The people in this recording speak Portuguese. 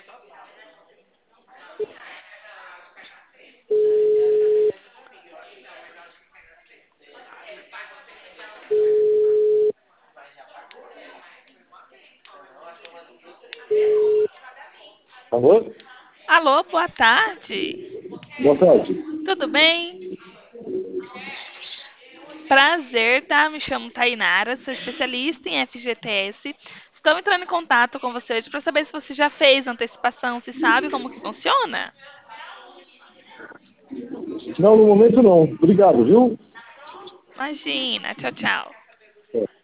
Alô? Alô, boa tarde. Boa tarde. Tudo bem? Prazer, tá? Me chamo Tainara, sou especialista em FGTS. Estou entrando em contato com você hoje para saber se você já fez antecipação, se sabe como que funciona. Não, no momento não. Obrigado, viu? Imagina, tchau, tchau.